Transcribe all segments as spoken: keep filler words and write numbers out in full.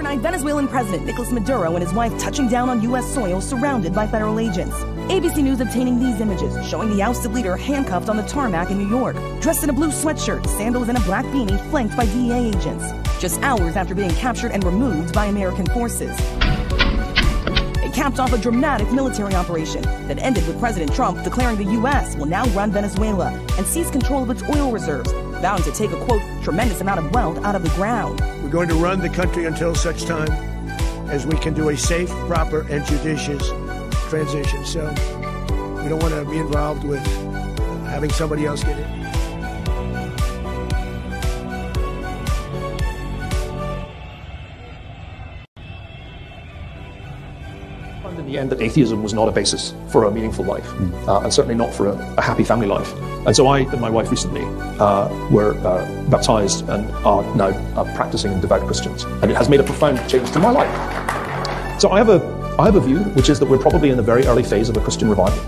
overnight, Venezuelan President Nicolas Maduro and his wife touching down on U S soil surrounded by federal agents. A B C News obtaining these images showing the ousted leader handcuffed on the tarmac in New York, dressed in a blue sweatshirt, sandals, and a black beanie, flanked by D E A agents, just hours after being captured and removed by American forces. It capped off a dramatic military operation that ended with President Trump declaring the U S will now run Venezuela and seize control of its oil reserves, vowing to take a, quote, tremendous amount of wealth out of the ground. We're going to run the country until such time as we can do a safe, proper, and judicious transition. So we don't want to be involved with having somebody else get in. In the end, that atheism was not a basis for a meaningful life, mm. uh, and certainly not for a, a happy family life. And so I and my wife recently uh, were uh, baptized and are now uh, practicing and devout Christians. And it has made a profound change to my life. So I have a, I have a view, which is that we're probably in the very early phase of a Christian revival.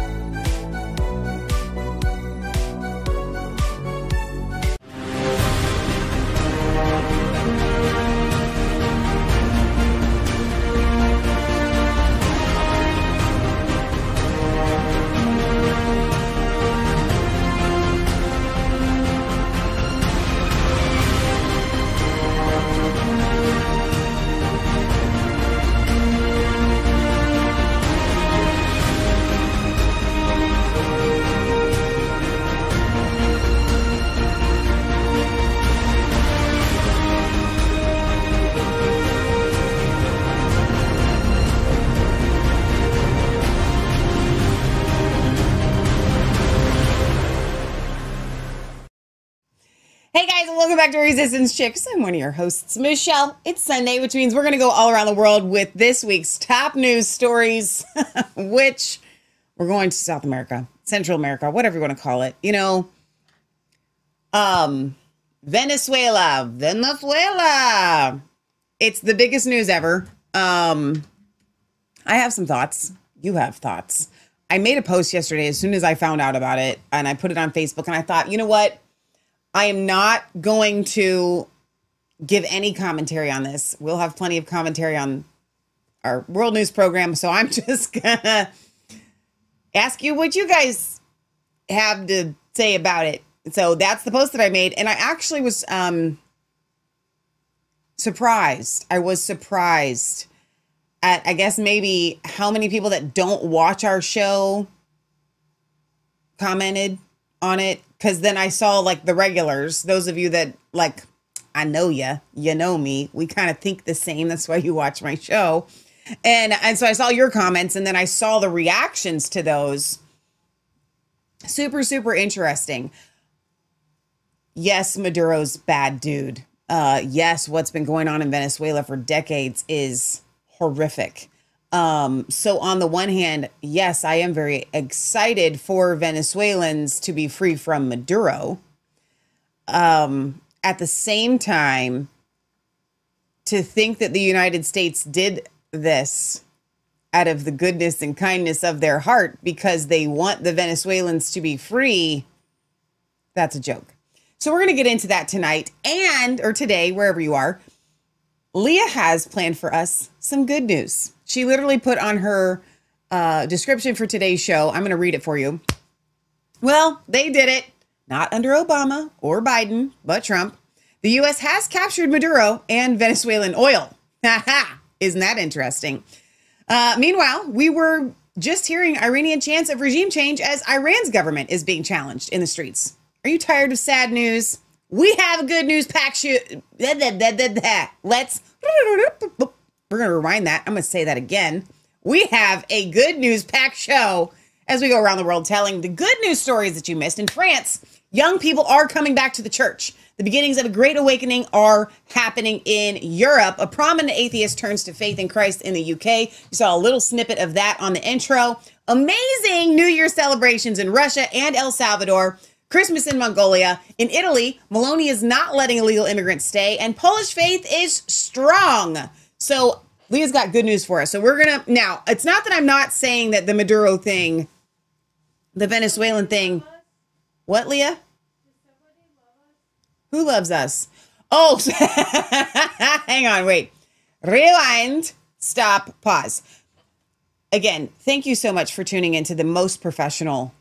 Back to Resistance Chicks. I'm one of your hosts, Michelle. It's Sunday, which means we're going to go all around the world with this week's top news stories, which we're going to South America, Central America, whatever you want to call it. You know, um, Venezuela, Venezuela. It's the biggest news ever. Um, I have some thoughts. You have thoughts. I made a post yesterday as soon as I found out about it, and I put it on Facebook, and I thought, you know what? I am not going to give any commentary on this. We'll have plenty of commentary on our world news program. So I'm just gonna ask you what you guys have to say about it. So that's the post that I made. And I actually was um, surprised. I was surprised at, I guess, maybe how many people that don't watch our show commented on it. Because then I saw like the regulars, those of you that like, I know ya, you know me. We kind of think the same. That's why you watch my show. And, and so I saw your comments and then I saw the reactions to those. Super, super interesting. Yes, Maduro's bad dude. Uh, yes, what's been going on in Venezuela for decades is horrific. Um, so on the one hand, yes, I am very excited for Venezuelans to be free from Maduro. Um, at the same time, to think that the United States did this out of the goodness and kindness of their heart because they want the Venezuelans to be free, that's a joke. So we're going to get into that tonight and, or today, wherever you are. Leah has planned for us some good news. She literally put on her uh, description for today's show. I'm going to read it for you. Well, they did it. Not under Obama or Biden, but Trump. The U S has captured Maduro and Venezuelan oil. Isn't that interesting? Uh, meanwhile, we were just hearing Iranian chants of regime change as Iran's government is being challenged in the streets. Are you tired of sad news? We have a good news pack shoot. Let's, we're going to rewind that. I'm going to say that again. We have a good news pack show as we go around the world telling the good news stories that you missed. In France, young people are coming back to the church. The beginnings of a great awakening are happening in Europe. A prominent atheist turns to faith in Christ in the U K. You saw a little snippet of that on the intro. Amazing New Year celebrations in Russia and El Salvador. Christmas in Mongolia. In Italy, Maloney is not letting illegal immigrants stay, and Polish faith is strong. So Leah's got good news for us. So we're going to, now, it's not that I'm not saying that the Maduro thing, the Venezuelan thing, what, Leah? Who loves us? Oh, hang on, wait. rewind, stop, pause. Again, thank you so much for tuning into the most professional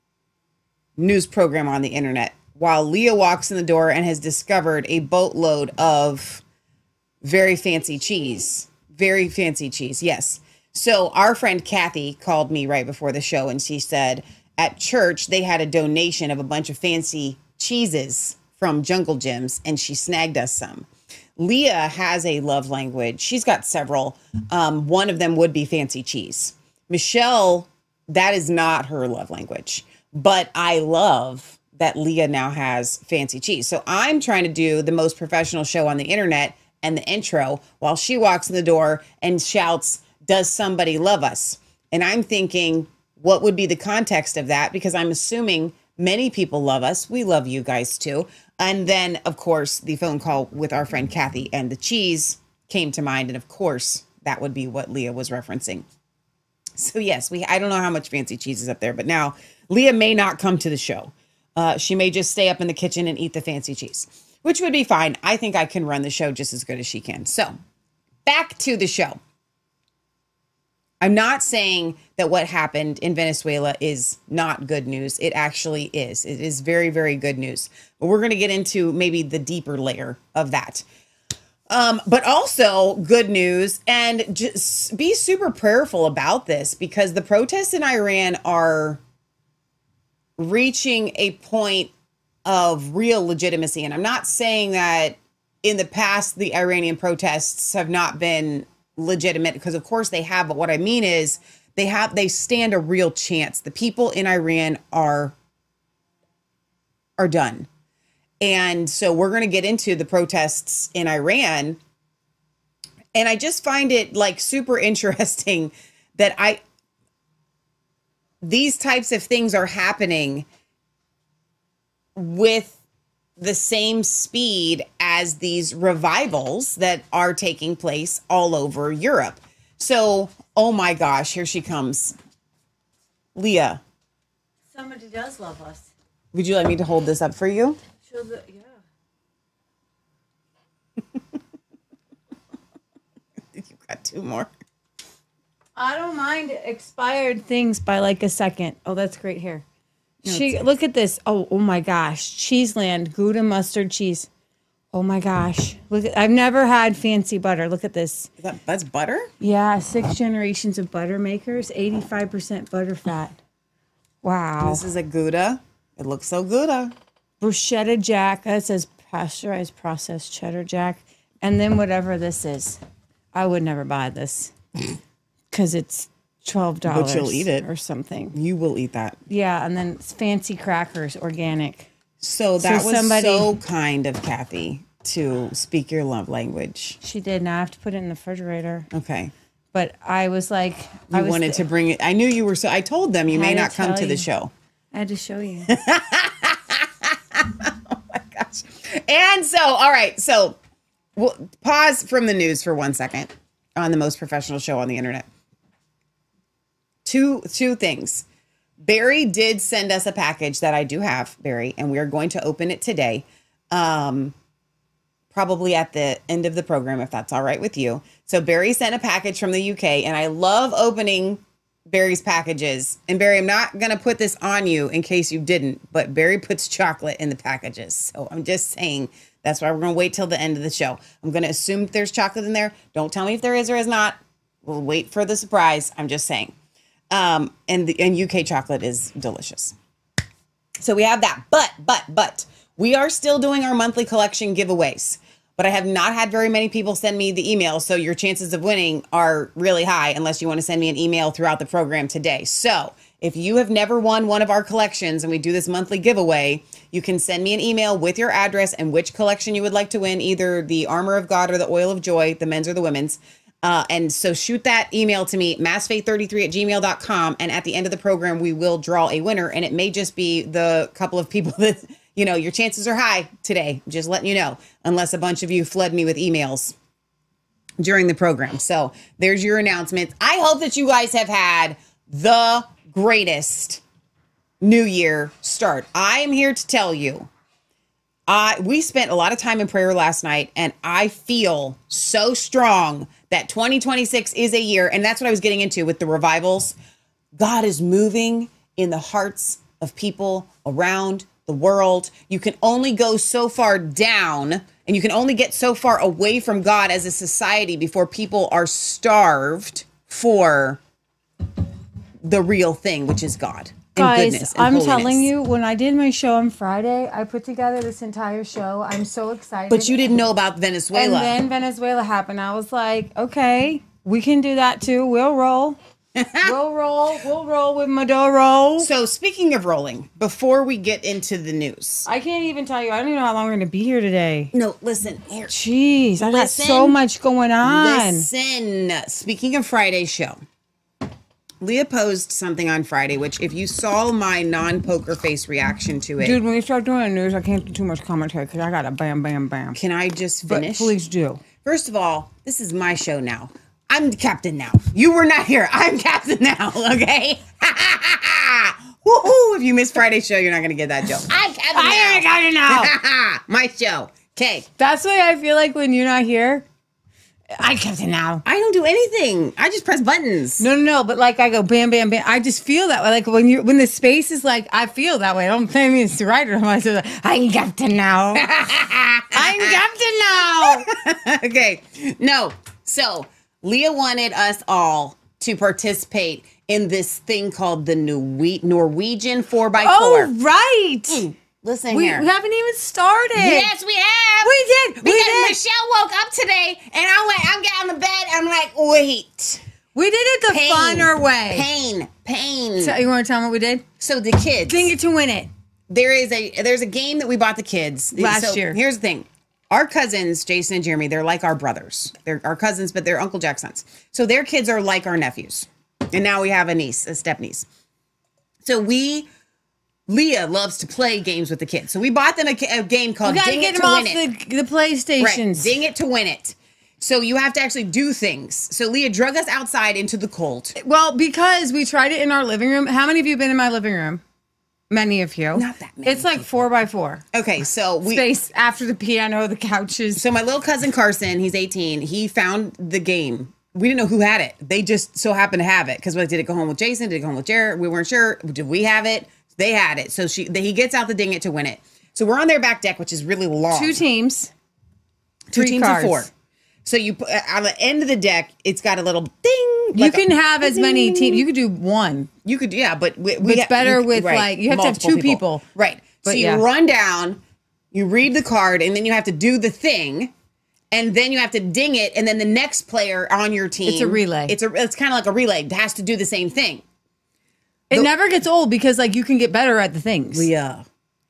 news program on the internet. While Leah walks in the door and has discovered a boatload of very fancy cheese. Very fancy cheese, yes. So our friend Kathy called me right before the show and she said at church they had a donation of a bunch of fancy cheeses from Jungle Gyms and she snagged us some. Leah has a love language. She's got several. Um, one of them would be fancy cheese. Michelle, that is not her love language. But I love that Leah now has fancy cheese. So I'm trying to do the most professional show on the internet and the intro while she walks in the door and shouts, "Does somebody love us?" And I'm thinking, what would be the context of that? Because I'm assuming many people love us. We love you guys too. And then, of course, the phone call with our friend Kathy and the cheese came to mind. And of course, that would be what Leah was referencing. So yes, we I don't know how much fancy cheese is up there, but now Leah may not come to the show. Uh, she may just stay up in the kitchen and eat the fancy cheese, which would be fine. I think I can run the show just as good as she can. So back to the show. I'm not saying that what happened in Venezuela is not good news. It actually is. It is very, very good news. But we're going to get into maybe the deeper layer of that. Um, but also good news, and just be super prayerful about this because the protests in Iran are reaching a point of real legitimacy. And I'm not saying that in the past, the Iranian protests have not been legitimate, because of course they have. But what I mean is they have, they stand a real chance. The people in Iran are, are done. And so we're going to get into the protests in Iran. And I just find it like super interesting that I, these types of things are happening with the same speed as these revivals that are taking place all over Europe. So, oh my gosh, here she comes. Leah. Somebody does love us. Would you like me to hold this up for you? Show the, yeah. You've got two more. I don't mind expired things by like a second. Oh, that's great hair. No, she look at this. Oh, oh my gosh, Cheeseland Gouda mustard cheese. Oh my gosh, look! At, I've never had fancy butter. Look at this. Is that, that's butter? Yeah, six generations of butter makers, eighty-five percent butter fat. Wow. This is a Gouda. It looks so Gouda. Bruschetta Jack. That says pasteurized processed cheddar Jack, and then whatever this is. I would never buy this because it's twelve dollars. But you'll eat it. Or something. You will eat that. Yeah, and then it's fancy crackers, organic. So that So was somebody- so kind of Kathy to speak your love language. She did. Now I have to put it in the refrigerator. Okay. But I was like, You I was wanted to bring it. I knew you were so, I told them you Had may to not come tell to the you. show. I had to show you. And so, all right. So we'll pause from the news for one second on the most professional show on the internet. Two, two things. Barry did send us a package that I do have, Barry, and we are going to open it today. Um, probably at the end of the program, if that's all right with you. So Barry sent a package from the U K, and I love opening Barry's packages. And Barry, I'm not going to put this on you in case you didn't, but Barry puts chocolate in the packages. So I'm just saying that's why we're going to wait till the end of the show. I'm going to assume there's chocolate in there. Don't tell me if there is or is not. We'll wait for the surprise. I'm just saying. Um, and the and U K chocolate is delicious. So we have that. But, but, but we are still doing our monthly collection giveaways. But I have not had very many people send me the email. So your chances of winning are really high unless you want to send me an email throughout the program today. So if you have never won one of our collections and we do this monthly giveaway, you can send me an email with your address and which collection you would like to win, either the Armor of God or the Oil of Joy, the men's or the women's. Uh, and so shoot that email to me, mass faith thirty-three at gmail dot com. And at the end of the program, we will draw a winner. And it may just be the couple of people that, you know, your chances are high today. Just letting you know, unless a bunch of you flood me with emails during the program. So there's your announcement. I hope that you guys have had the greatest New Year start. I am here to tell you, I we spent a lot of time in prayer last night, and I feel so strong that twenty twenty-six is a year, and that's what I was getting into with the revivals. God is moving in the hearts of people around the world. You can only go so far down, and you can only get so far away from God as a society before people are starved for the real thing, which is God. Guys, I'm holiness. telling you, when I did my show on Friday, I put together this entire show. I'm so excited. But you didn't know about Venezuela. And then Venezuela happened. I was like, okay, we can do that too. We'll roll. we'll roll. We'll roll with Maduro. So speaking of rolling, before we get into the news. I can't even tell you. I don't even know how long we're going to be here today. No, listen. Here. Jeez, I got so much going on. Listen. Speaking of Friday's show. Leah posed something on Friday, which if you saw my non-poker face reaction to it. Dude, when you start doing the news, I can't do too much commentary because I got a bam, bam, bam. Can I just finish? But please do. First of all, this is my show now. I'm the captain now. You were not here. I'm captain now, okay? Woohoo! If you missed Friday's show, you're not going to get that joke. I'm captain I now. am captain now. My show. Okay. That's why I feel like when you're not here, I captain now. I don't do anything. I just press buttons. No, no, no. But like I go bam, bam, bam. I just feel that way. Like when you when the space is like, I feel that way. I don't think it's the right or I say, I'm captain now. I'm captain now. Okay. No. So Leah wanted us all to participate in this thing called the Nor- Norwegian four by four. Oh, right. Mm. Listen we, here. We haven't even started. Yes, we have. We did. We because did. Michelle woke up today and I went, I'm getting on the bed. I'm like, wait. We did it the Pain. funner way. Pain. Pain. So you want to tell them what we did? So the kids. Ding it to win it. There is a there's a game that we bought the kids. Last so year. Here's the thing. Our cousins, Jason and Jeremy, they're like our brothers. They're our cousins, but they're Uncle Jack's sons. So their kids are like our nephews. And now we have a niece, a step niece. So we... Leah loves to play games with the kids. So we bought them a, a game called we gotta Ding get It them to off Win It. The, the PlayStations. Right. Ding It to Win It. So you have to actually do things. So Leah drug us outside into the cold. Well, because we tried it in our living room. How many of you have been in my living room? Many of you. Not that many. It's like four by four. Okay, so we... Space after the piano, the couches. So my little cousin Carson, he's eighteen. He found the game. We didn't know who had it. They just so happened to have it. Because did it go home with Jason? Did it go home with Jared? We weren't sure. Did we have it? They had it. So she, the, he gets out the Ding It to Win It. So we're on their back deck, which is really long. Two teams. Two three teams cards. of four. So you put, on the end of the deck, it's got a little ding. You like can a, have as many teams. You could do one. You could, yeah, but we, But it's ha- better you, with right, like, you have to have multiple two people. Right. But so you yeah. run down, you read the card, and then you have to do the thing. And then you have to ding it, and then the next player on your team. It's a relay. It's a. It's kind of like a relay. It has to do the same thing. It The- never gets old because like you can get better at the things. Yeah.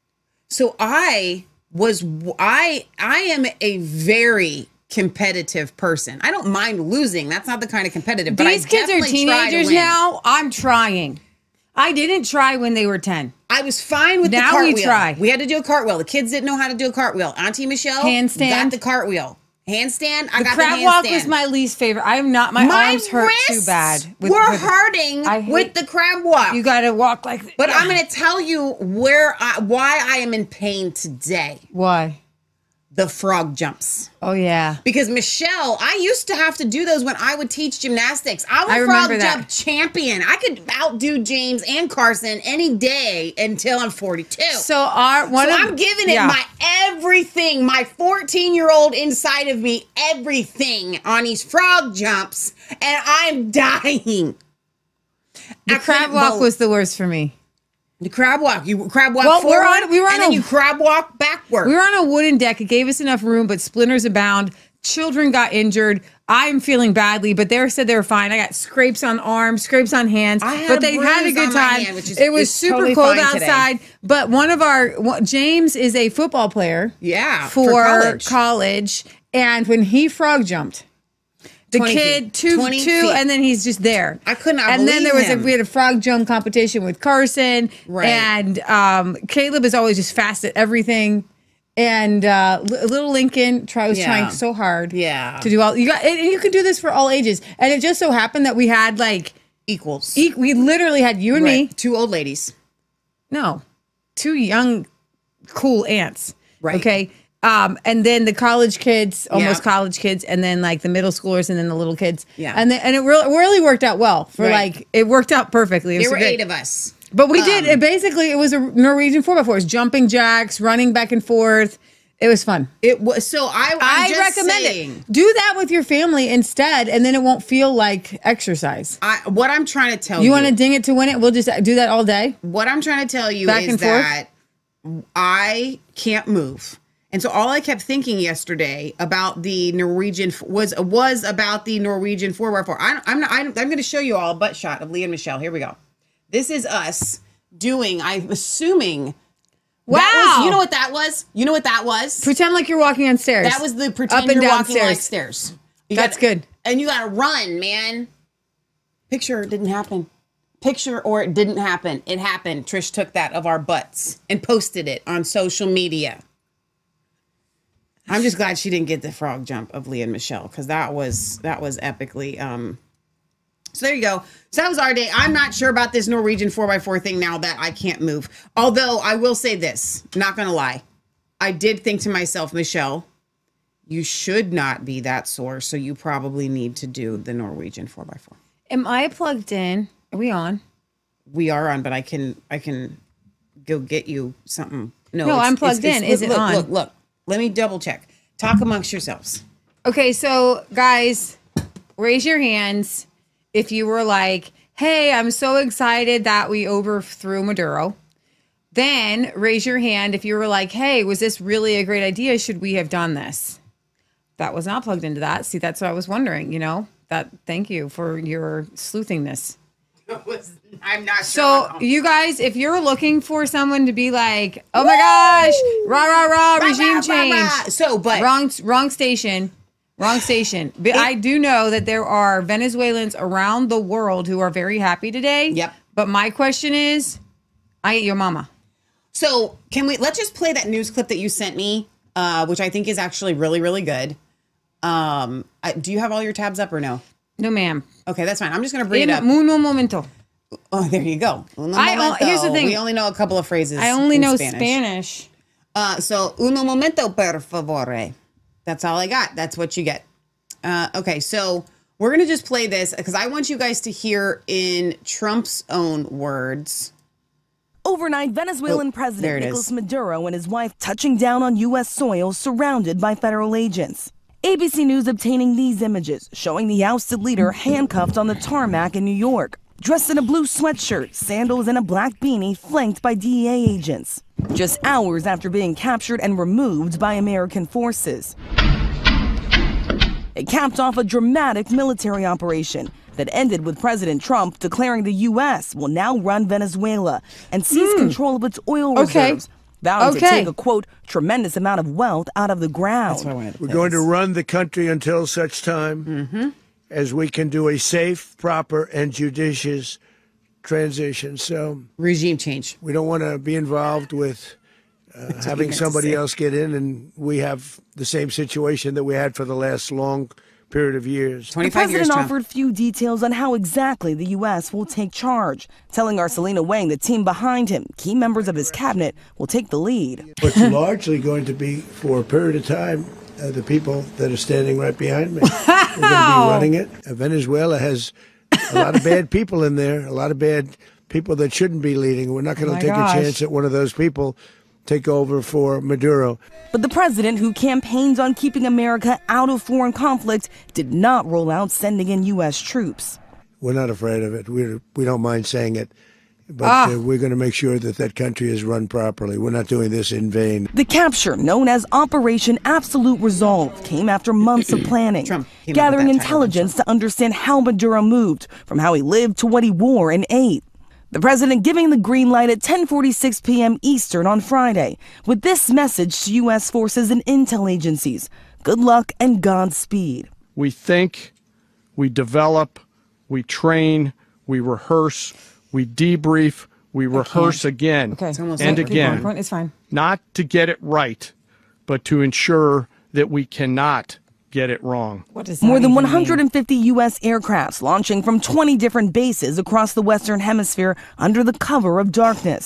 So I was. I. I am a very competitive person. I don't mind losing. That's not the kind of competitive. But These I kids are definitely try to teenagers win. now. I'm trying. I didn't try when they were ten. I was fine with Now the we cartwheel. try. We had to do a cartwheel. The kids didn't know how to do a cartwheel. Auntie Michelle Handstand. got the cartwheel. Handstand. I The got crab the handstand. walk was my least favorite. I am not. My, My arms hurt too wrists bad. with- We're with- hurting I hate- with the crab walk. You got to walk like. but yeah. I'm going to tell you where I, why I am in pain today. Why? The frog jumps. Oh yeah. Because Michelle, I used to have to do those when I would teach gymnastics. I was I frog remember that. jump champion. I could outdo James and Carson any day until I'm forty-two. So our one. So of, I'm giving it yeah. my everything, my fourteen-year-old inside of me, everything on these frog jumps, and I'm dying. The I crab couldn't walk believe- was the worst for me. the crab walk. You crab walk Well, we're forward, on- we were on and then a- you crab walk backward. We were on a wooden deck. It gave us enough room, but splinters abound. Children got injured. I'm feeling badly, but they said they were fine. I got scrapes on arms, scrapes on hands, I had but a they had a bruise good on my time. hand, which is- it was is super totally cold fine today. outside. But one of our one- James is a football player. Yeah, for, for college. college. And when he frog jumped, the twenty kid feet. two twenty two, feet. and then he's just there. I could not And then believe there was him. a we had a frog jump competition with Carson, Right. and um, Caleb is always just fast at everything. And uh, L- little Lincoln try, was Yeah. trying so hard, Yeah. to do all you got. And you can do this for all ages. And it just so happened that we had like Equals. e- we literally had you and me. Right. Two old ladies. No, two young, cool aunts. Right. Okay. Um, and then the college kids, almost Yeah. college kids, and then like the middle schoolers, and then the little kids. Yeah. And then, and it really really worked out well for Right. like it worked out perfectly. It was There were great. eight of us. But we did Um, it. Basically, it was a Norwegian four by fours, jumping jacks, running back and forth. It was fun. It was so I. I'm I just recommend saying, it. Do that with your family instead, and then it won't feel like exercise. I, what I'm trying to tell you. You want to ding it to win it? We'll just do that all day. What I'm trying to tell you Back is and forth? that I can't move. And so all I kept thinking yesterday about the Norwegian was was about the Norwegian four by four. I, I'm not, I'm, I'm going to show you all a butt shot of Leah and Michelle. Here we go. This is us doing. I'm assuming. Wow. That was, you know what that was? You know what that was? Pretend like you're walking on stairs. That was the pretend Up and you're down walking stairs. like stairs. You That's gotta- good. And you got to run, man. Picture it didn't happen. Picture or it didn't happen. It happened. Trish took that of our butts and posted it on social media. I'm just glad she didn't get the frog jump of Leah and Michelle because that was that was epically. Um, so there you go. So that was our day. I'm not sure about this Norwegian four by four thing now that I can't move. Although I will say this, not gonna lie, I did think to myself, Michelle, you should not be that sore, so you probably need to do the Norwegian four by four. Am I plugged in? Are we on? We are on, but I can I can go get you something. No, No, it's- I'm plugged it's- in. it's- Is it look, on? Look, look. Let me double check. Talk amongst yourselves. Okay, so guys, raise your hands if you were like, hey, I'm so excited that we overthrew Maduro. Then raise your hand if you were like, hey, was this really a great idea? Should we have done this? That was not plugged into that. See, that's what I was wondering, you know? That thank you for your sleuthingness. I'm not So sure. you guys, if you're looking for someone to be like, oh my gosh, rah rah rah, Rah, regime rah, rah, change. rah. So, but wrong wrong station. Wrong station. But I do know that there are Venezuelans around the world who are very happy today. Yep. But my question is, I ain't your mama. So can we let's just play that news clip that you sent me, uh, which I think is actually really, really good. Um, I, do you have all your tabs up or no? No, ma'am. Okay, that's fine. I'm just gonna bring En it up. uno momento. Oh, there you go. Uno I- momento. here's the thing. We only know a couple of phrases. I only in know Spanish. Spanish. Uh, so uno momento, per favore. That's all I got. That's what you get. Uh, okay, so we're gonna just play this because I want you guys to hear in Trump's own words. Overnight, Venezuelan Oh, there President it Nicolas is. Maduro and his wife touching down on U S soil surrounded by federal agents. A B C News obtaining these images showing the ousted leader handcuffed on the tarmac in New York, dressed in a blue sweatshirt, sandals, and a black beanie flanked by D E A agents. Just hours after being captured and removed by American forces. It capped off a dramatic military operation that ended with President Trump declaring the U S will now run Venezuela and seize control of its oil Okay. reserves, vowing to Okay. take a, quote, tremendous amount of wealth out of the ground. That's what I wanted to We're play going to this. run the country until such time as we can do a safe, proper, and judicious transition. So Regime change. we don't want to be involved with uh, having meant to somebody say. else get in, and we have the same situation that we had for the last long period of years. The twenty-five years, president Trump. offered few details on how exactly the U S will take charge, telling our Selena Wang the team behind him, key members of his cabinet, will take the lead. It's largely going to be, for a period of time, uh, the people that are standing right behind me. We're going to be running it. Uh, Venezuela has a lot of bad people in there, a lot of bad people that shouldn't be leading. We're not going Oh my to take gosh. a chance that one of those people take over for Maduro. But the president, who campaigns on keeping America out of foreign conflict, did not roll out sending in U S troops. We're not afraid of it. We we don't mind saying it. But Ah. uh, we're going to make sure that that country is run properly. We're not doing this in vain. The capture, known as Operation Absolute Resolve, came after months of planning, Trump came up with gathering that title, intelligence to understand how Maduro moved, from how he lived to what he wore and ate. The president giving the green light at ten forty-six p.m. Eastern on Friday, with this message to U S forces and intel agencies: good luck and Godspeed. We think, we develop, we train, we rehearse, we debrief, we rehearse again Okay. It's almost and over. again, It's fine. not to get it right, but to ensure that we cannot get it wrong. What does that More than even one mean? hundred fifty U S aircrafts launching from twenty different bases across the Western Hemisphere under the cover of darkness.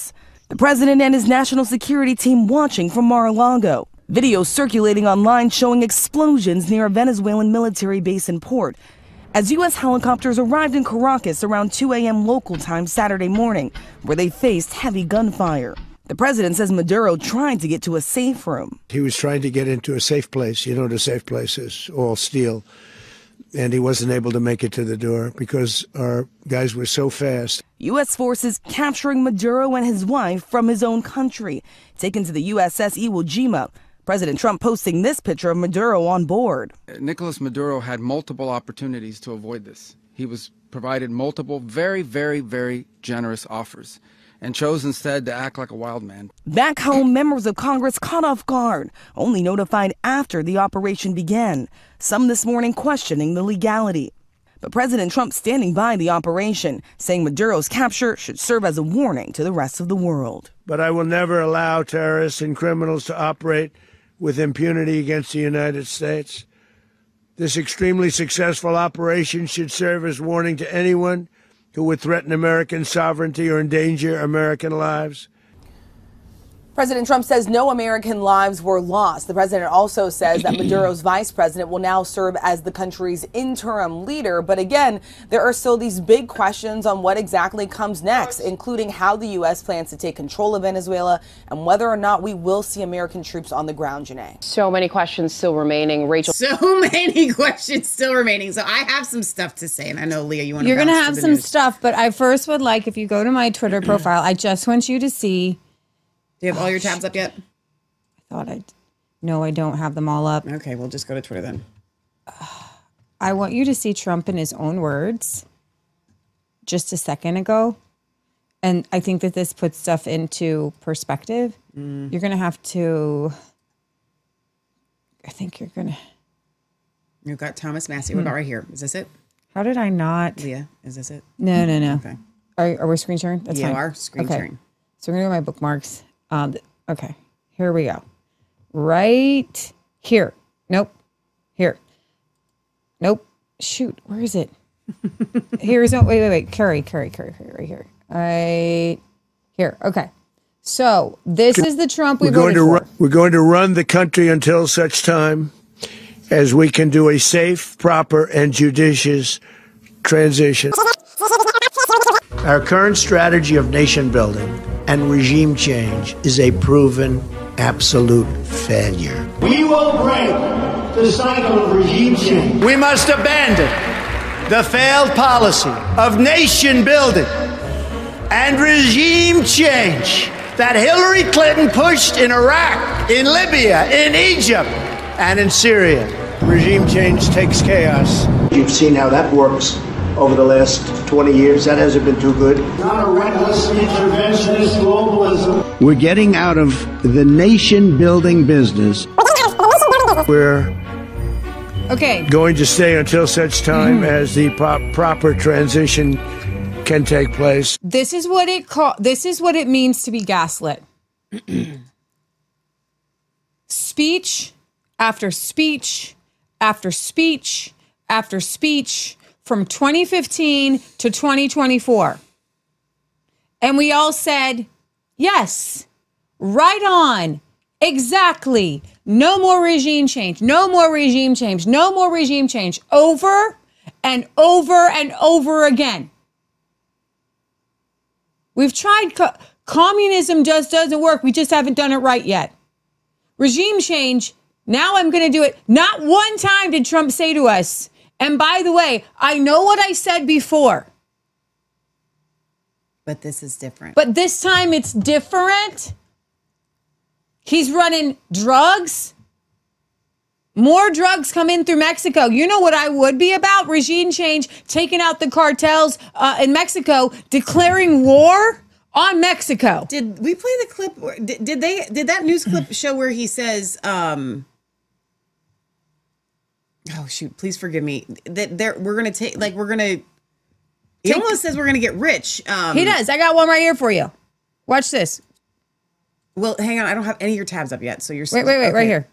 The president and his national security team watching from Mar-a-Lago. Videos circulating online showing explosions near a Venezuelan military base and port as U S helicopters arrived in Caracas around two a.m. local time Saturday morning, where they faced heavy gunfire. The president says Maduro tried to get to a safe room. He was trying to get into a safe place. You know, the safe place is all steel. And he wasn't able to make it to the door because our guys were so fast. U S forces capturing Maduro and his wife from his own country, taken to the U S S Iwo Jima. President Trump posting this picture of Maduro on board. Nicolas Maduro had multiple opportunities to avoid this. He was provided multiple very, very, very generous offers and chose instead to act like a wild man. Back home, members of Congress caught off guard, only notified after the operation began. Some this morning questioning the legality. But President Trump standing by the operation, saying Maduro's capture should serve as a warning to the rest of the world. But I will never allow terrorists and criminals to operate with impunity against the United States. This extremely successful operation should serve as warning to anyone who would threaten American sovereignty or endanger American lives. President Trump says no American lives were lost. The president also says that Maduro's vice president will now serve as the country's interim leader. But again, there are still these big questions on what exactly comes next, including how the U S plans to take control of Venezuela and whether or not we will see American troops on the ground, Janae. So many questions still remaining. Rachel. So many questions still remaining. So I have some stuff to say, and I know, Leah, you want to You're going to bounce have the some news. stuff, but I first would like, if you go to my Twitter profile, I just want you to see. Do you have all your tabs up yet? I thought I, no, I don't have them all up. Okay, we'll just go to Twitter then. I want you to see Trump in his own words just a second ago. And I think that this puts stuff into perspective. Mm. You're going to have to, I think you're going to. You've got Thomas Massey. What about right here? Is this it? How did I not? Leah, is this it? No, no, no. Okay. Are, are we screen sharing? That's you fine. are screen okay. sharing. So we're going to go to my bookmarks. Um, okay, here we go. Right here. Nope. Here. Nope. Shoot, where is it? Here's no. Wait, wait, wait. Curry, Curry, Curry, Curry, right here. Right here. Okay. So this is the Trump we we're going voted to for. run, We're going to run the country until such time as we can do a safe, proper, and judicious transition. Our current strategy of nation building and regime change is a proven absolute failure. We will break the cycle of regime change. We must abandon the failed policy of nation building and regime change that Hillary Clinton pushed in Iraq, in Libya, in Egypt, and in Syria. Regime change takes chaos. You've seen how that works over the last twenty years. That hasn't been too good. Not a reckless interventionist globalism. We're getting out of the nation-building business. We're okay. going to stay until such time mm. as the pro- proper transition can take place. This is what it call. This is what it means to be gaslit. Speech after speech after speech after speech from twenty fifteen to twenty twenty-four. And we all said, yes, right on, exactly. No more regime change, no more regime change, no more regime change, over and over and over again. We've tried, co- communism just doesn't work. We just haven't done it right yet. Regime change, now I'm going to do it. Not one time did Trump say to us, and by the way, I know what I said before. But this is different. But this time it's different. He's running drugs. More drugs come in through Mexico. You know what I would be about? Regime change, taking out the cartels uh, in Mexico, declaring war on Mexico. Did we play the clip? Where, did, did they? Did that news clip show where he says, um, "Oh shoot, please forgive me." That there, we're gonna take, like, we're gonna. He Take, almost says we're gonna get rich. Um, he does. I got one right here for you. Watch this. Well, hang on. I don't have any of your tabs up yet, so you're. Wait, wait, wait, okay. right here.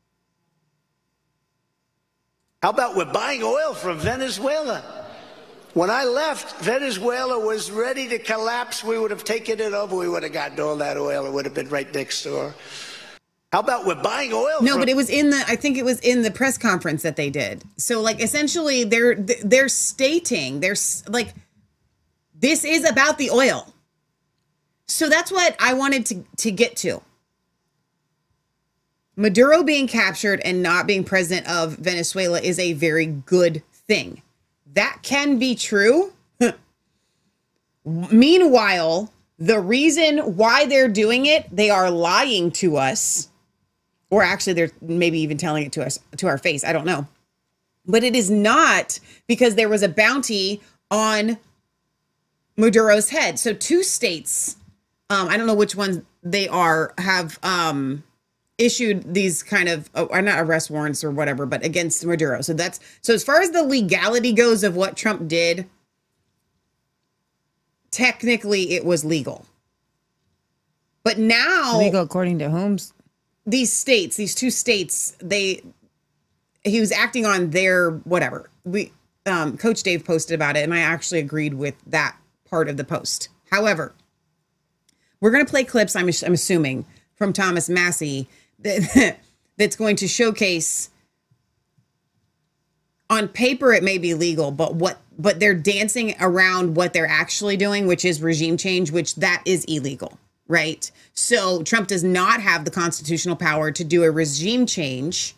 How about we're buying oil from Venezuela? When I left, Venezuela was ready to collapse. We would have taken it over. We would have gotten all that oil. It would have been right next door. How about we're buying oil? No, from- but it was in the, I think it was in the press conference that they did. So like essentially they're, they're stating, they're like, this is about the oil. So that's what I wanted to, to get to. Maduro being captured and not being president of Venezuela is a very good thing. That can be true. Meanwhile, the reason why they're doing it, they are lying to us. Or actually, they're maybe even telling it to us, to our face. I don't know. But it is not because there was a bounty on Maduro's head. So two states, um, I don't know which ones they are, have um, issued these kind of, oh, not arrest warrants or whatever, but against Maduro. So that's, so as far as the legality goes of what Trump did, technically it was legal. But now... Legal according to Holmes. These states, these two states, they, he was acting on their, whatever. We, um, Coach Dave posted about it, and I actually agreed with that part of the post. However, we're going to play clips, I'm, I'm assuming, from Thomas Massie that, that's going to showcase, on paper it may be legal, but what, but they're dancing around what they're actually doing, which is regime change, which that is illegal. Right. So Trump does not have the constitutional power to do a regime change.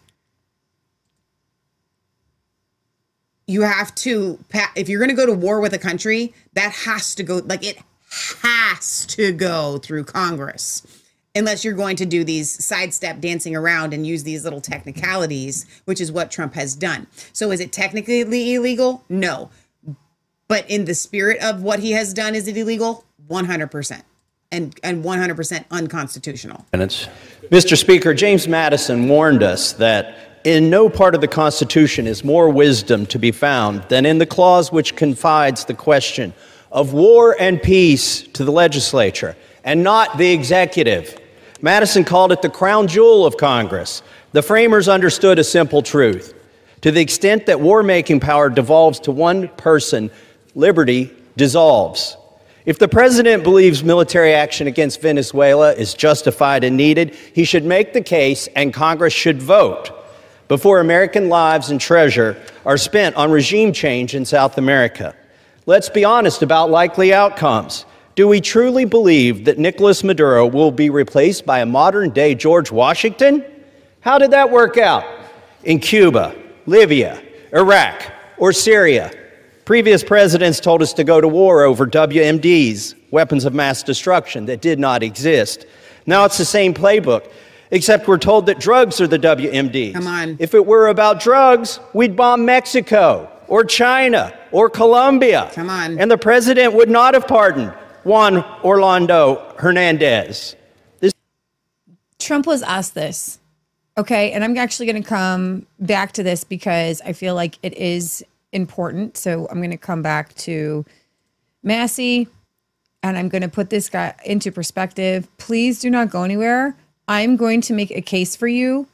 You have to, if you're going to go to war with a country, that has to go, like it has to go through Congress, unless you're going to do these sidestep dancing around and use these little technicalities, which is what Trump has done. So is it technically illegal? No. But in the spirit of what he has done, is it illegal? one hundred percent. And, and one hundred percent unconstitutional. Mister Speaker, James Madison warned us that in no part of the Constitution is more wisdom to be found than in the clause which confides the question of war and peace to the legislature and not the executive. Madison called it the crown jewel of Congress. The framers understood a simple truth. To the extent that war-making power devolves to one person, liberty dissolves. If the president believes military action against Venezuela is justified and needed, he should make the case and Congress should vote before American lives and treasure are spent on regime change in South America. Let's be honest about likely outcomes. Do we truly believe that Nicolas Maduro will be replaced by a modern-day George Washington? How did that work out? In Cuba, Libya, Iraq, or Syria? Previous presidents told us to go to war over W M Ds, weapons of mass destruction, that did not exist. Now it's the same playbook, except we're told that drugs are the W M Ds. Come on. If it were about drugs, we'd bomb Mexico or China or Colombia. Come on. And the president would not have pardoned Juan Orlando Hernandez. This- Trump was asked this. Okay, and I'm actually going to come back to this because I feel like it is important. So I'm going to come back to Massie and I'm going to put this guy into perspective. Please do not go anywhere. I'm going to make a case for you.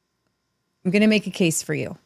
I'm going to make a case for you.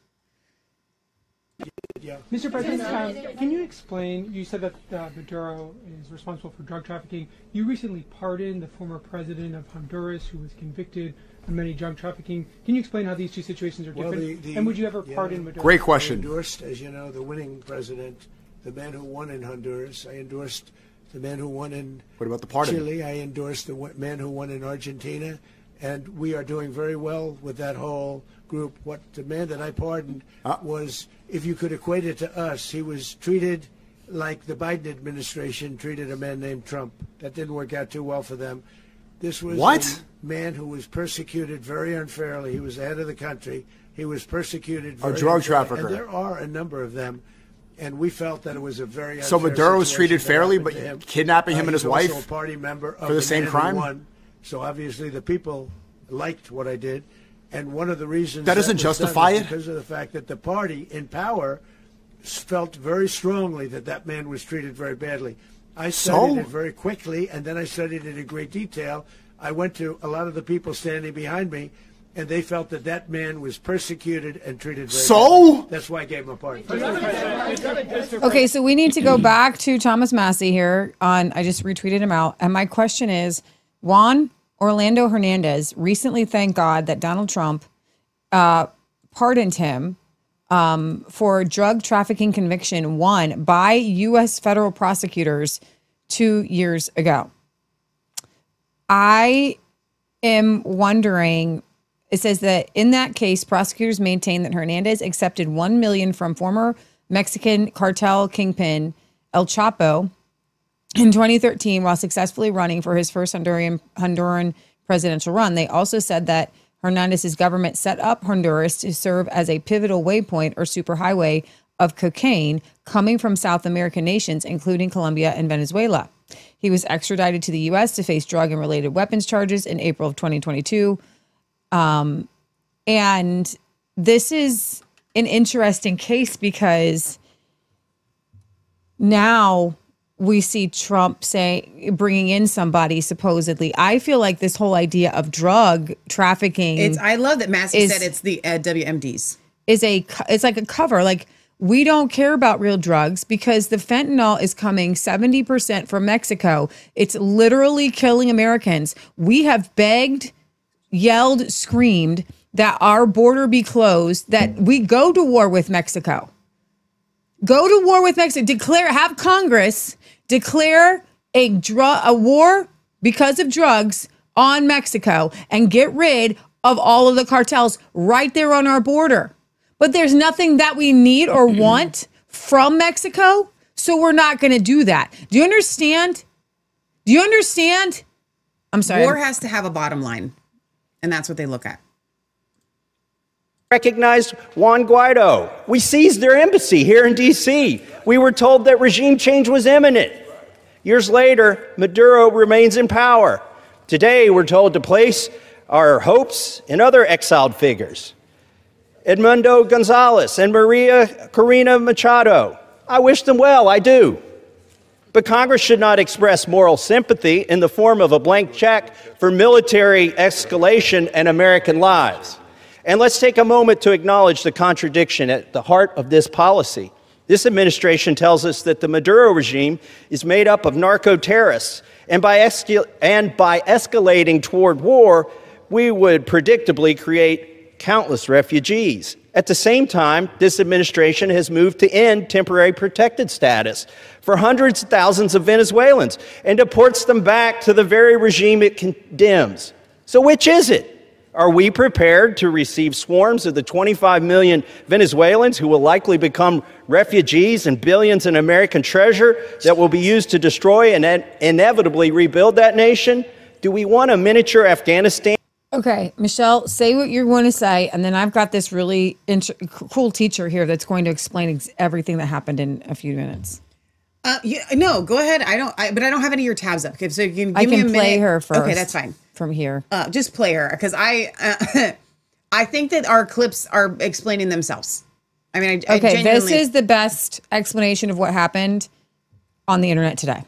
Yeah. Mister President, um, can you explain, you said that uh, Maduro is responsible for drug trafficking. You recently pardoned the former president of Honduras who was convicted of many drug trafficking. Can you explain how these two situations are different? Well, the, the, and would you ever yeah, pardon Maduro? Great question. I endorsed, as you know, the winning president, the man who won in Honduras. I endorsed the man who won in what about the pardon? Chile. I endorsed the man who won in Argentina. And we are doing very well with that whole group. What the man that I pardoned uh, was, if you could equate it to us, he was treated like the Biden administration treated a man named Trump. That didn't work out too well for them. This was what? a man who was persecuted very unfairly. He was the head of the country. He was persecuted very a drug unfairly. trafficker. And there are a number of them. And we felt that it was a very unfair So Maduro was treated fairly, but him. kidnapping him uh, and his he's wife also a party member of for the same crime? Won. So obviously the people liked what I did. And one of the reasons that doesn't that justify it because of the fact that the party in power felt very strongly that that man was treated very badly. I studied so? it very quickly, and then I studied it in great detail. I went to a lot of the people standing behind me, and they felt that that man was persecuted and treated very So? badly. That's why I gave him a pardon. Okay, so we need to go back to Thomas Massey here on, I just retweeted him out. And my question is, Juan Orlando Hernandez recently thanked God that Donald Trump uh, pardoned him um, for drug trafficking conviction won by U S federal prosecutors two years ago. I am wondering, it says that in that case, prosecutors maintain that Hernandez accepted one million dollars from former Mexican cartel kingpin El Chapo in twenty thirteen while successfully running for his first Honduran, Honduran presidential run. They also said that Hernandez's government set up Honduras to serve as a pivotal waypoint or superhighway of cocaine coming from South American nations, including Colombia and Venezuela. He was extradited to the U S to face drug and related weapons charges in April of twenty twenty-two. Um, and this is an interesting case because now we see Trump say bringing in somebody supposedly. I feel like this whole idea of drug trafficking. It's. I love that Massey is, said it's the uh, W M Ds. Is a. It's like a cover. Like we don't care about real drugs because the fentanyl is coming seventy percent from Mexico. It's literally killing Americans. We have begged, yelled, screamed that our border be closed. That we go to war with Mexico. Go to war with Mexico. Declare. Have Congress declare a drug a war because of drugs on Mexico and get rid of all of the cartels right there on our border. But there's nothing that we need or want from Mexico, so we're not going to do that. Do you understand? Do you understand? I'm sorry. War has to have a bottom line, and that's what they look at. Recognized Juan Guaido. We seized their embassy here in D C. We were told that regime change was imminent. Years later, Maduro remains in power. Today, we're told to place our hopes in other exiled figures. Edmundo Gonzalez and Maria Corina Machado. I wish them well, I do. But Congress should not express moral sympathy in the form of a blank check for military escalation and American lives. And let's take a moment to acknowledge the contradiction at the heart of this policy. This administration tells us that the Maduro regime is made up of narco-terrorists, and by, escal- and by escalating toward war, we would predictably create countless refugees. At the same time, this administration has moved to end temporary protected status for hundreds of thousands of Venezuelans and deports them back to the very regime it condemns. So which is it? Are we prepared to receive swarms of the twenty-five million Venezuelans who will likely become refugees and billions in American treasure that will be used to destroy and inevitably rebuild that nation? Do we want a miniature Afghanistan? Okay, Michelle, say what you want to say, and then I've got this really int- cool teacher here that's going to explain ex- everything that happened in a few minutes. Uh, yeah, no, go ahead. I don't, I, but I don't have any of your tabs up. Okay, so you can give I me can a play minute. her first. Okay, that's fine. From here, uh, just play her because I, uh, I think that our clips are explaining themselves. I mean, I, okay, I this is the best explanation of what happened on the internet today.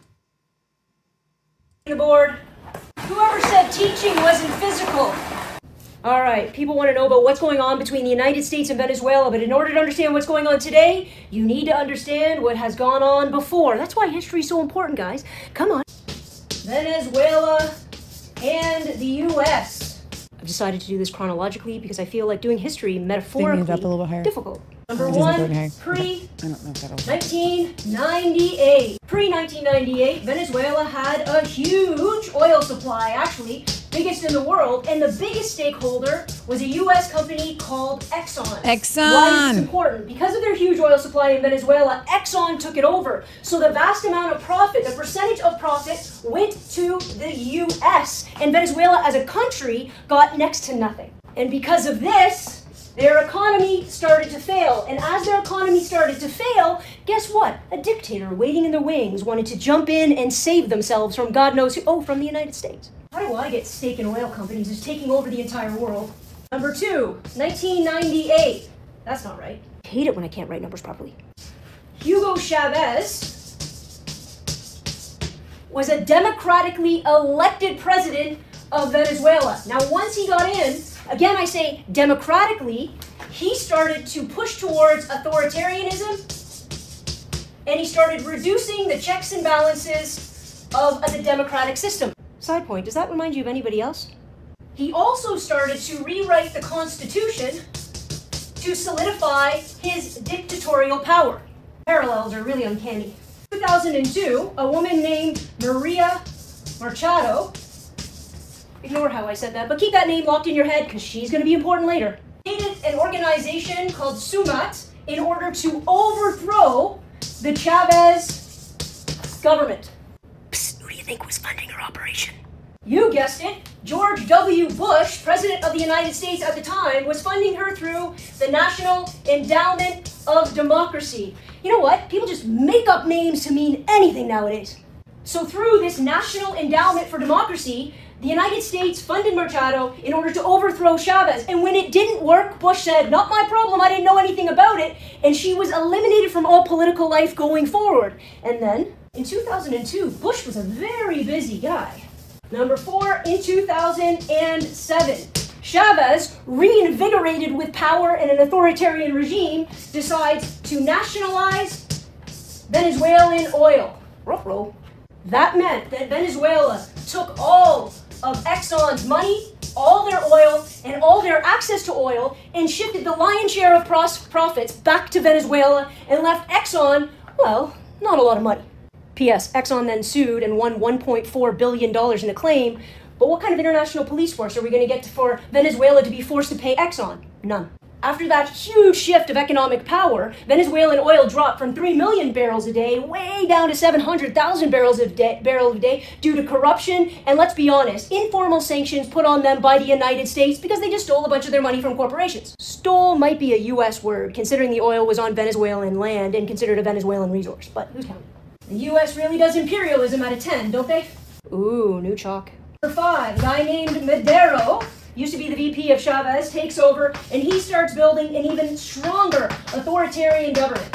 The board. Whoever said teaching wasn't physical. All right, people want to know about what's going on between the United States and Venezuela, but in order to understand what's going on today, you need to understand what has gone on before. That's why history is so important, guys. Come on. Venezuela and the U S. I've decided to do this chronologically because I feel like doing history metaphorically it up a little higher. difficult. Number It doesn't go any one, higher. pre I don't know if that'll. nineteen ninety-eight. Pre nineteen ninety-eight, Venezuela had a huge oil supply, actually, biggest in the world, and the biggest stakeholder was a U S company called Exxon. Exxon. Why is this important? Because of their huge oil supply in Venezuela, Exxon took it over. So the vast amount of profit, the percentage of profit, went to the U S, and Venezuela as a country got next to nothing. And because of this, their economy started to fail. And as their economy started to fail, guess what? A dictator waiting in the wings wanted to jump in and save themselves from God knows who. Oh, from the United States. How do I get stake in oil companies is taking over the entire world? Number two, nineteen ninety-eight. That's not right. I hate it when I can't write numbers properly. Hugo Chavez was a democratically elected president of Venezuela. Now, once he got in, Again, I say democratically, he started to push towards authoritarianism, and he started reducing the checks and balances of the democratic system. Side point, does that remind you of anybody else? He also started to rewrite the Constitution to solidify his dictatorial power. Parallels are really uncanny. two thousand two, a woman named Maria Machado, ignore how I said that, but keep that name locked in your head because she's going to be important later, created an organization called SUMAT in order to overthrow the Chavez government. Psst, who do you think was funding her operation? You guessed it, George W. Bush, President of the United States at the time, was funding her through the National Endowment of Democracy. You know what? People just make up names to mean anything nowadays. So through this National Endowment for Democracy, the United States funded Machado in order to overthrow Chavez. And when it didn't work, Bush said, not my problem, I didn't know anything about it. And she was eliminated from all political life going forward. And then, in two thousand two, Bush was a very busy guy. Number four, in two thousand seven, Chavez, reinvigorated with power and an authoritarian regime, decides to nationalize Venezuelan oil. Ruh-roh. That meant that Venezuela took all of Exxon's money, all their oil, and all their access to oil, and shifted the lion's share of pros- profits back to Venezuela and left Exxon, well, not a lot of money. P S. Exxon then sued and won one point four billion dollars in a claim, but what kind of international police force are we going to get for Venezuela to be forced to pay Exxon? None. After that huge shift of economic power, Venezuelan oil dropped from three million barrels a day way down to seven hundred thousand barrels a day, barrel a day due to corruption and, let's be honest, informal sanctions put on them by the United States because they just stole a bunch of their money from corporations. Stole might be a U S word, considering the oil was on Venezuelan land and considered a Venezuelan resource, but who's counting? The U S really does imperialism out of ten, don't they? Ooh, new chalk. Number five, a guy named Madero, used to be the V P of Chavez, takes over, and he starts building an even stronger authoritarian government.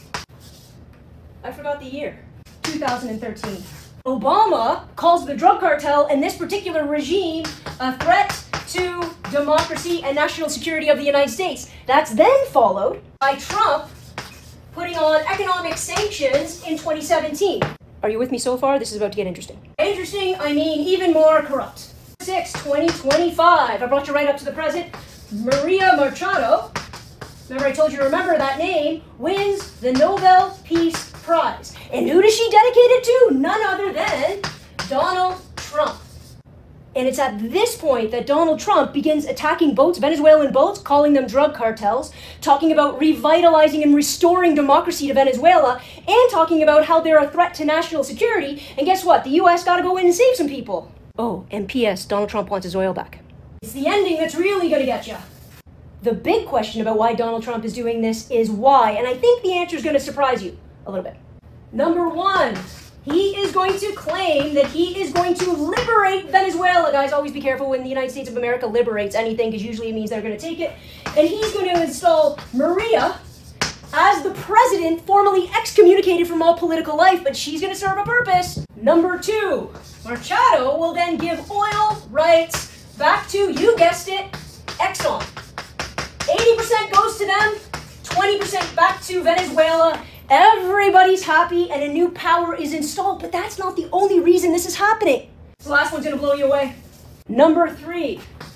I forgot the year. two thousand thirteen. Obama calls the drug cartel and this particular regime a threat to democracy and national security of the United States. That's then followed by Trump putting on economic sanctions in twenty seventeen. Are you with me so far? This is about to get interesting. Interesting, I mean even more corrupt. six, twenty twenty-five. I brought you right up to the present. Maria Machado, remember I told you to remember that name, wins the Nobel Peace Prize. And who does she dedicate it to? None other than Donald Trump. And it's at this point that Donald Trump begins attacking boats, Venezuelan boats, calling them drug cartels, talking about revitalizing and restoring democracy to Venezuela, and talking about how they're a threat to national security. And guess what? The U S got to go in and save some people. Oh, and P S. Donald Trump wants his oil back. It's the ending that's really going to get you. The big question about why Donald Trump is doing this is why, and I think the answer is going to surprise you a little bit. Number one, he is going to claim that he is going to liberate Venezuela. Guys, always be careful when the United States of America liberates anything, because usually it means they're going to take it. And he's going to install Maria as the president, formally excommunicated from all political life, but she's going to serve a purpose. Number two, Machado will then give oil rights back to, you guessed it, Exxon. eighty percent goes to them, twenty percent back to Venezuela. Everybody's happy and a new power is installed, but that's not the only reason this is happening. The last one's going to blow you away. Number three.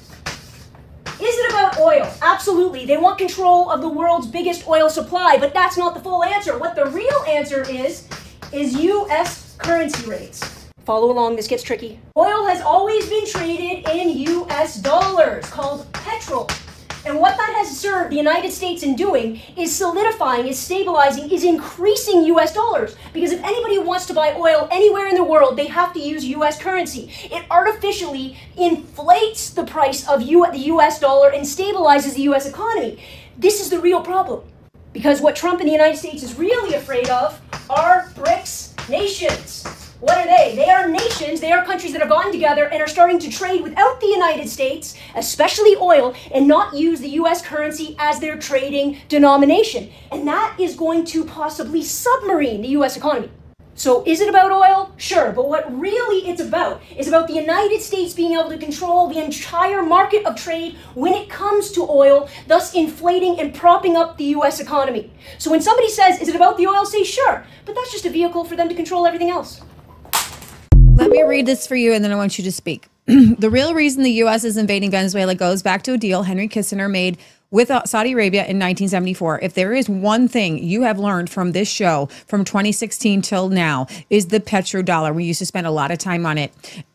Is it about oil? Absolutely. They want control of the world's biggest oil supply, but that's not the full answer. What the real answer is, is U S currency rates. Follow along, this gets tricky. Oil has always been traded in U S dollars, called petrol. And what that has served the United States in doing is solidifying, is stabilizing, is increasing U S dollars. Because if anybody wants to buy oil anywhere in the world, they have to use U S currency. It artificially inflates the price of U- the U S dollar and stabilizes the U S economy. This is the real problem. Because what Trump and the United States is really afraid of are BRICS nations. What are they? They are nations, they are countries that have gotten together and are starting to trade without the United States, especially oil, and not use the U S currency as their trading denomination. And that is going to possibly submarine the U S economy. So is it about oil? Sure, but what really it's about is about the United States being able to control the entire market of trade when it comes to oil, thus inflating and propping up the U S economy. So when somebody says, is it about the oil? Say, sure, but that's just a vehicle for them to control everything else. Let me read this for you, and then I want you to speak. The real reason the U S is invading Venezuela goes back to a deal Henry Kissinger made with Saudi Arabia in nineteen seventy-four. If there is one thing you have learned from this show from twenty sixteen till now, is the petrodollar. We used to spend a lot of time on it.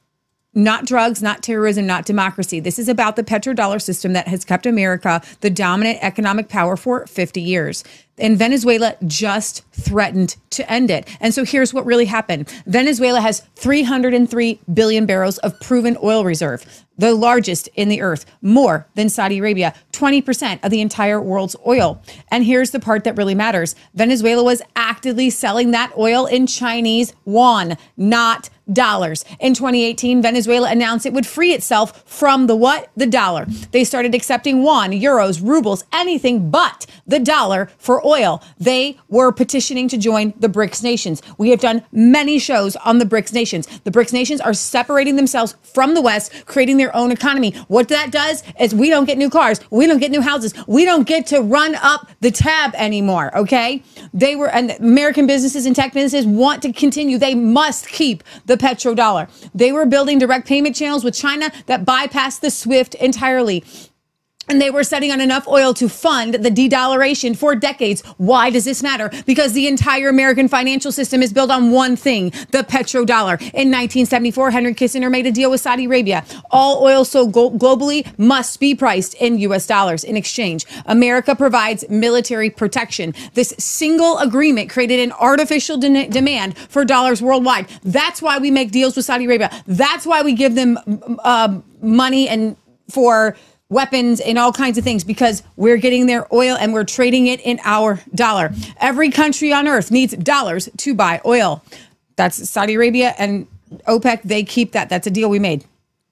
Not drugs, not terrorism, not democracy. This is about the petrodollar system that has kept America the dominant economic power for fifty years. And Venezuela just threatened to end it. And so here's what really happened. Venezuela has three hundred three billion barrels of proven oil reserve, the largest in the earth, more than Saudi Arabia, twenty percent of the entire world's oil. And here's the part that really matters. Venezuela was actively selling that oil in Chinese yuan, not dollars. In twenty eighteen, Venezuela announced it would free itself from the what? The dollar. They started accepting yuan, euros, rubles, anything but the dollar for oil. They were petitioning to join the BRICS nations. We have done many shows on the BRICS nations. The BRICS nations are separating themselves from the West, creating their own economy. What that does is we don't get new cars. We don't get new houses. We don't get to run up the tab anymore. Okay. They were, and American businesses and tech businesses want to continue. They must keep the petrodollar. They were building direct payment channels with China that bypassed the SWIFT entirely. And they were setting on enough oil to fund the de-dollaration for decades. Why does this matter? Because the entire American financial system is built on one thing, the petrodollar. In nineteen seventy-four, Henry Kissinger made a deal with Saudi Arabia. All oil sold globally must be priced in U S dollars. In exchange, America provides military protection. This single agreement created an artificial de- demand for dollars worldwide. That's why we make deals with Saudi Arabia. That's why we give them uh, money and for weapons and all kinds of things, because we're getting their oil and we're trading it in our dollar. Every country on earth needs dollars to buy oil. That's Saudi Arabia and OPEC. They keep that. That's a deal we made.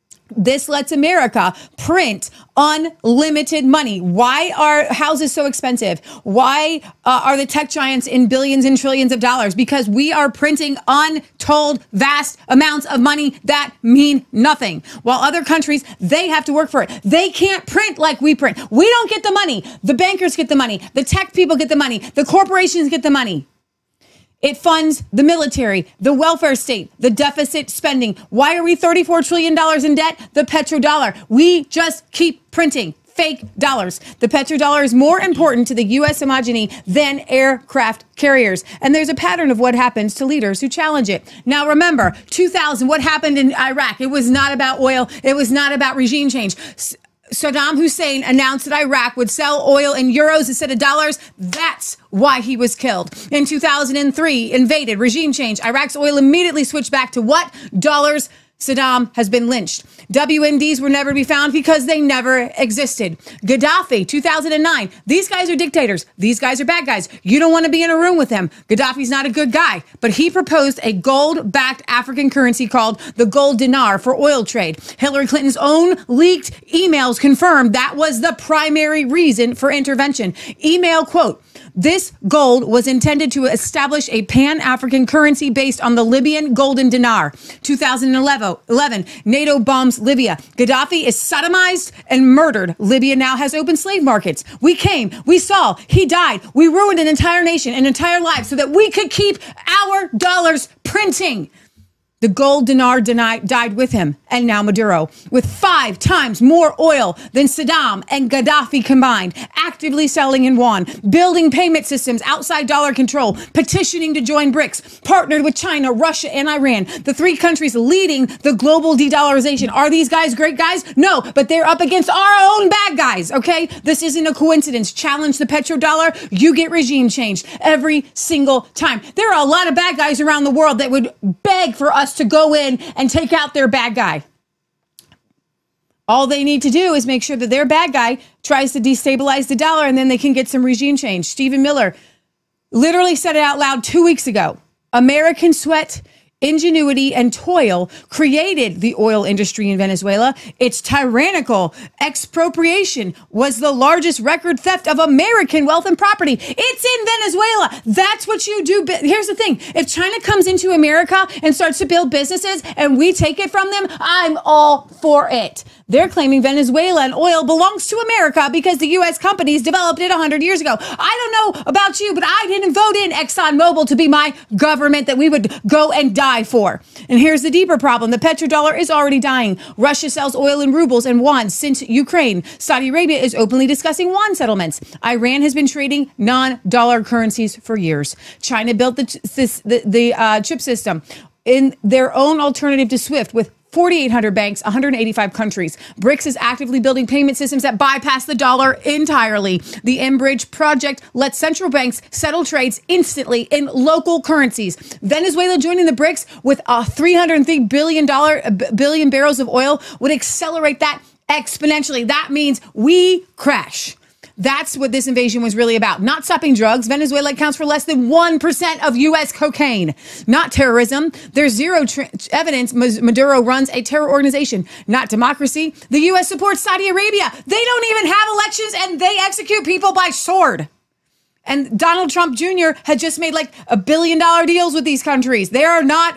This lets America print unlimited money. Why are houses so expensive? Why uh, are the tech giants in billions and trillions of dollars? Because we are printing untold vast amounts of money that mean nothing. While other countries, they have to work for it. They can't print like we print. We don't get the money. The bankers get the money. The tech people get the money. The corporations get the money. It funds the military, the welfare state, the deficit spending. Why are we thirty-four trillion dollars in debt? The petrodollar. We just keep printing fake dollars. The petrodollar is more important to the U S homogeny than aircraft carriers. And there's a pattern of what happens to leaders who challenge it. Now, remember, two thousand, what happened in Iraq? It was not about oil. It was not about regime change. Saddam Hussein announced that Iraq would sell oil in euros instead of dollars. That's why he was killed. In two thousand three, invaded, regime change. Iraq's oil immediately switched back to what? Dollars. Saddam has been lynched. W M Ds were never to be found because they never existed. Gaddafi, two thousand nine. These guys are dictators. These guys are bad guys. You don't want to be in a room with them. Gaddafi's not a good guy, but he proposed a gold-backed African currency called the gold dinar for oil trade. Hillary Clinton's own leaked emails confirmed that was the primary reason for intervention. Email quote, "This gold was intended to establish a pan-African currency based on the Libyan golden dinar." two thousand eleven, NATO bombs Libya. Gaddafi is sodomized and murdered. Libya now has open slave markets. We came, we saw, he died. We ruined an entire nation, an entire life so that we could keep our dollars printing. The gold dinar denied, died with him, and now Maduro, with five times more oil than Saddam and Gaddafi combined, actively selling in yuan, building payment systems outside dollar control, petitioning to join BRICS, partnered with China, Russia, and Iran, the three countries leading the global de-dollarization. Are these guys great guys? No, but they're up against our own bad guys, okay? This isn't a coincidence. Challenge the petrodollar, you get regime changed every single time. There are a lot of bad guys around the world that would beg for us to go in and take out their bad guy. All they need to do is make sure that their bad guy tries to destabilize the dollar, and then they can get some regime change. Stephen Miller literally said it out loud two weeks ago. American sweat ingenuity and toil created the oil industry in Venezuela. Its tyrannical expropriation was the largest record theft of American wealth and property. It's in Venezuela. That's what you do. Here's the thing. If China comes into America and starts to build businesses and we take it from them, I'm all for it. They're claiming Venezuelan oil belongs to America because the U S companies developed it one hundred years ago. I don't know about you, but I didn't vote in ExxonMobil to be my government that we would go and die for. And here's the deeper problem. The petrodollar is already dying. Russia sells oil in rubles and yuan since Ukraine. Saudi Arabia is openly discussing yuan settlements. Iran has been trading non-dollar currencies for years. China built the, this, the, the uh, chip system in their own alternative to SWIFT with forty-eight hundred banks, one hundred eighty-five countries. BRICS is actively building payment systems that bypass the dollar entirely. The M-Bridge project lets central banks settle trades instantly in local currencies. Venezuela joining the BRICS with a three hundred three billion dollars billion barrels of oil would accelerate that exponentially. That means we crash. That's what this invasion was really about. Not stopping drugs. Venezuela accounts for less than one percent of U S cocaine. Not terrorism. There's zero tr- evidence Maduro runs a terror organization. Not democracy. The U S supports Saudi Arabia. They don't even have elections and they execute people by sword. And Donald Trump Junior had just made like a billion dollar deals with these countries. They are not...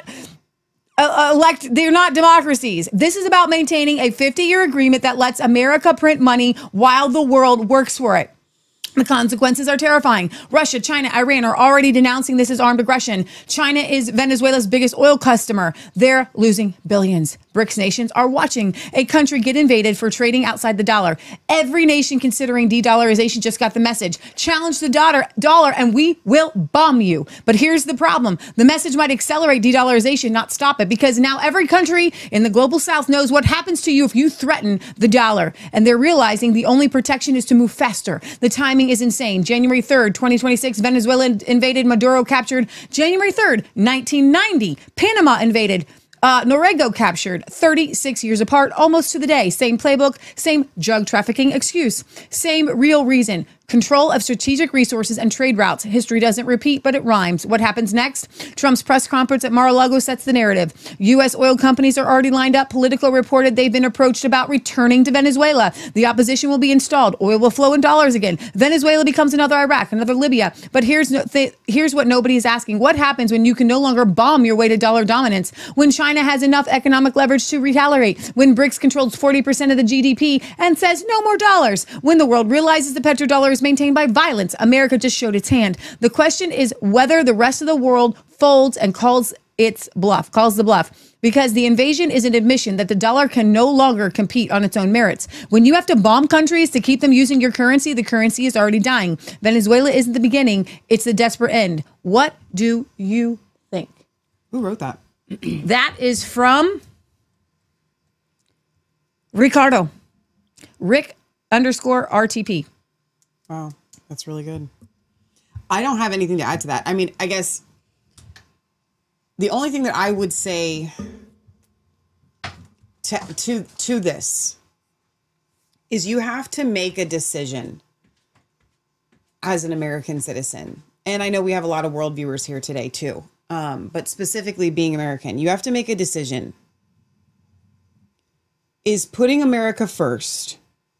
Uh, elect, they're not democracies. This is about maintaining a fifty-year agreement that lets America print money while the world works for it. The consequences are terrifying. Russia, China, Iran are already denouncing this as armed aggression. China is Venezuela's biggest oil customer. They're losing billions. BRICS nations are watching a country get invaded for trading outside the dollar. Every nation considering de-dollarization just got the message. Challenge the dollar, dollar and we will bomb you. But here's the problem. The message might accelerate de-dollarization, not stop it, because now every country in the global south knows what happens to you if you threaten the dollar. And they're realizing the only protection is to move faster. The timing is insane. January third, twenty twenty-six, Venezuela invaded, Maduro captured. January third, nineteen ninety, Panama invaded. Uh, Noriega captured. thirty-six years apart, almost to the day. Same playbook, same drug trafficking excuse, same real reason. Control of strategic resources and trade routes. History doesn't repeat, but it rhymes. What happens next? Trump's press conference at Mar-a-Lago sets the narrative. U S oil companies are already lined up. Politico reported they've been approached about returning to Venezuela. The opposition will be installed. Oil will flow in dollars again. Venezuela becomes another Iraq, another Libya. But here's no, th- here's what nobody is asking. What happens when you can no longer bomb your way to dollar dominance? When China has enough economic leverage to retaliate? When BRICS controls forty percent of the G D P and says no more dollars? When the world realizes the petrodollar is maintained by violence, America just showed its hand. The question is whether the rest of the world folds and calls its bluff, calls the bluff, because the invasion is an admission that the dollar can no longer compete on its own merits. When you have to bomb countries to keep them using your currency, the currency is already dying. Venezuela isn't the beginning, it's the desperate end. What do you think? Who wrote that? That is from Ricardo. Rick underscore R T P. Wow, that's really good. I don't have anything to add to that. I mean, I guess the only thing that I would say to to, to this is you have to make a decision as an American citizen. And I know we have a lot of world viewers here today too, um, but specifically being American, you have to make a decision. Is putting America first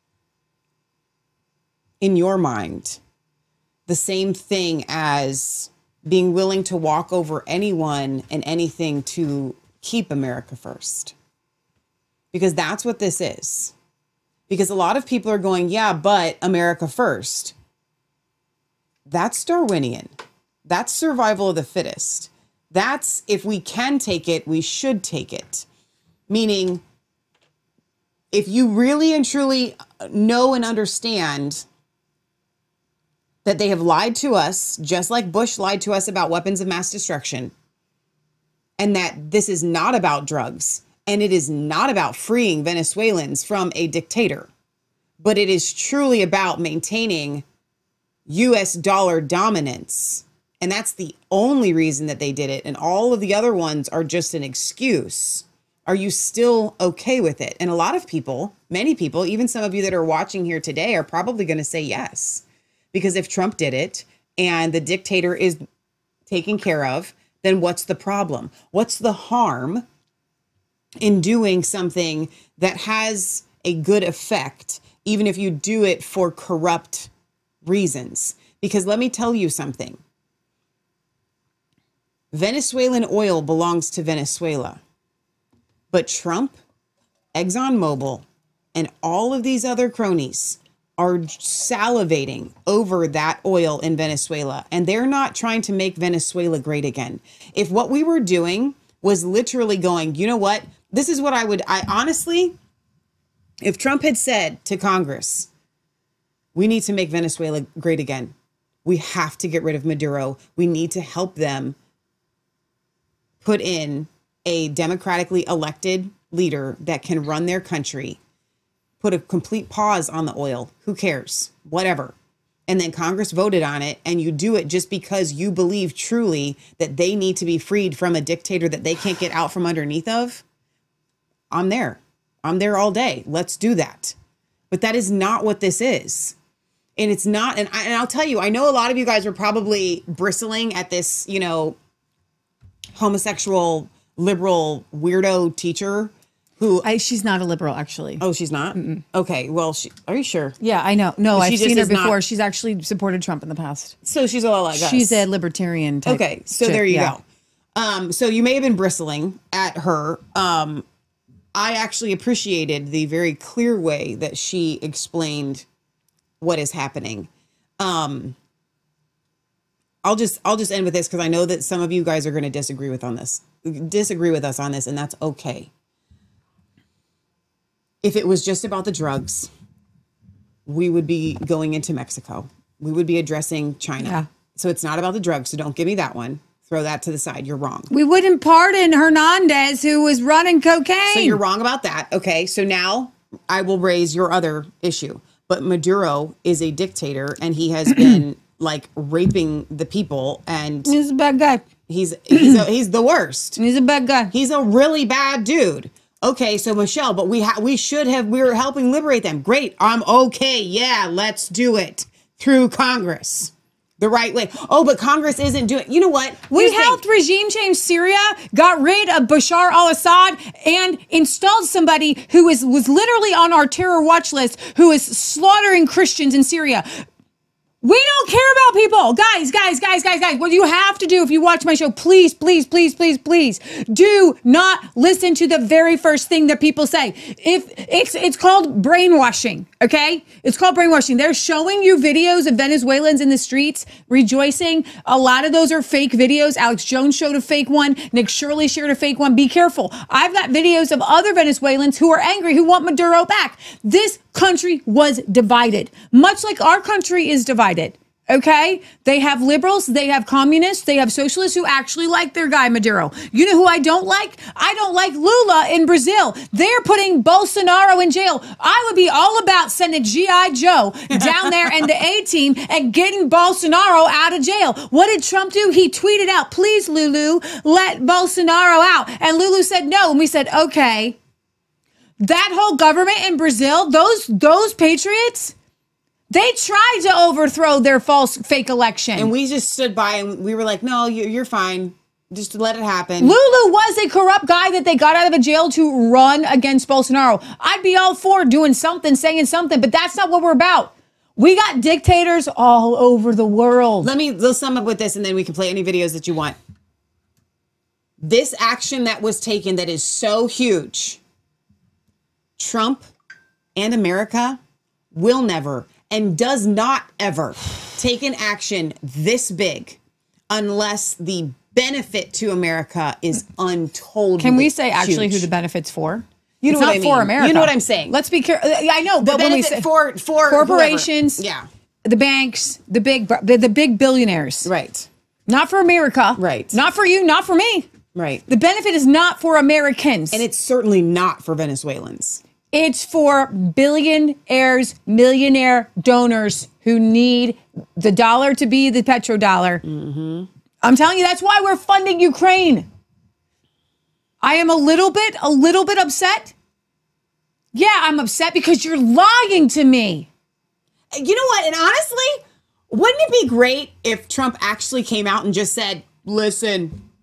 in your mind the same thing as being willing to walk over anyone and anything to keep America first? Because that's what this is. Because a lot of people are going, yeah, but America first. That's Darwinian. That's survival of the fittest. That's if we can take it, we should take it. Meaning, if you really and truly know and understand that they have lied to us, just like Bush lied to us about weapons of mass destruction, and that this is not about drugs, and it is not about freeing Venezuelans from a dictator, but it is truly about maintaining U S dollar dominance. And that's the only reason that they did it. And all of the other ones are just an excuse. Are you still okay with it? And a lot of people, many people, even some of you that are watching here today are probably going to say yes. Because if Trump did it and the dictator is taken care of, then what's the problem? What's the harm in doing something that has a good effect, even if you do it for corrupt reasons? Because let me tell you something. Venezuelan oil belongs to Venezuela, but Trump, ExxonMobil, and all of these other cronies are salivating over that oil in Venezuela, and they're not trying to make Venezuela great again. If what we were doing was literally going, you know what, this is what I would, I honestly, if Trump had said to Congress, we need to make Venezuela great again. We have to get rid of Maduro. We need to help them put in a democratically elected leader that can run their country, put a complete pause on the oil. Who cares? Whatever. And then Congress voted on it, and you do it just because you believe truly that they need to be freed from a dictator that they can't get out from underneath of. I'm there. I'm there all day. Let's do that. But that is not what this is. And it's not, and, I, and I'll tell you, I know a lot of you guys are probably bristling at this, you know, homosexual, liberal, weirdo teacher who... I, she's not a liberal, actually. Oh, she's not? Mm-mm. Okay, well, she, are you sure? Yeah, I know. No, But I've she seen just her is before. not- She's actually supported Trump in the past. So she's a lot like us. She's a libertarian type. Okay, so chick, there you yeah. go. Um, so you may have been bristling at her. Um, I actually appreciated the very clear way that she explained what is happening. Um, I'll just I'll just end with this because I know that some of you guys are going to disagree with on this, disagree with us on this, and that's okay. If it was just about the drugs, we would be going into Mexico. We would be addressing China. Yeah. So it's not about the drugs. So don't give me that one. Throw that to the side. You're wrong. We wouldn't pardon Hernandez, who was running cocaine. So you're wrong about that. Okay. So now I will raise your other issue. But Maduro is a dictator, and he has been like raping the people, and he's a bad guy. He's he's a, he's the worst. He's a bad guy. He's a really bad dude. Okay, so Michelle, but we ha- we should have we were helping liberate them. Great. I'm okay. Yeah, let's do it through Congress. The right way. Oh, but Congress isn't doing. You know what? We Here's the helped regime change Syria, got rid of Bashar al-Assad, and installed somebody who is was literally on our terror watch list, who is slaughtering Christians in Syria. We don't care about people. Guys, guys, guys, guys, guys. What you have to do if you watch my show, please, please, please, please, please, do not listen to the very first thing that people say. If it's it's called brainwashing, okay? It's called brainwashing. They're showing you videos of Venezuelans in the streets rejoicing. A lot of those are fake videos. Alex Jones showed a fake one. Nick Shirley shared a fake one. Be careful. I've got videos of other Venezuelans who are angry, who want Maduro back. This country was divided, much like our country is divided. Okay? They have liberals, they have communists, they have socialists who actually like their guy Maduro. You know who I don't like? I don't like Lula in Brazil. They're putting Bolsonaro in jail. I would be all about sending G I Joe down there and the A-team and getting Bolsonaro out of jail. What did Trump do? He tweeted out, please, Lulu, let Bolsonaro out. And Lulu said no. And we said, okay. That whole government in Brazil, those those patriots, they tried to overthrow their false fake election. And we just stood by and we were like, no, you're, you're fine. Just let it happen. Lulu was a corrupt guy that they got out of a jail to run against Bolsonaro. I'd be all for doing something, saying something, but that's not what we're about. We got dictators all over the world. Let me let's sum up with this, and then we can play any videos that you want. This action that was taken that is so huge, Trump and America will never and does not ever take an action this big unless the benefit to America is untold. Can we say actually huge. who the benefit's for? You know it's what not I mean. for America. You know what I'm saying. Let's be careful. I know, The but when we benefit say for for corporations, whoever. Yeah, the banks, the big the, the big billionaires, right? Not for America, right? Not for you, not for me, right? The benefit is not for Americans, and it's certainly not for Venezuelans. It's for billionaires, millionaire donors who need the dollar to be the petrodollar. Mm-hmm. I'm telling you, that's why we're funding Ukraine. I am a little bit, a little bit upset. Yeah, I'm upset because you're lying to me. You know what? And honestly, wouldn't it be great if Trump actually came out and just said, listen,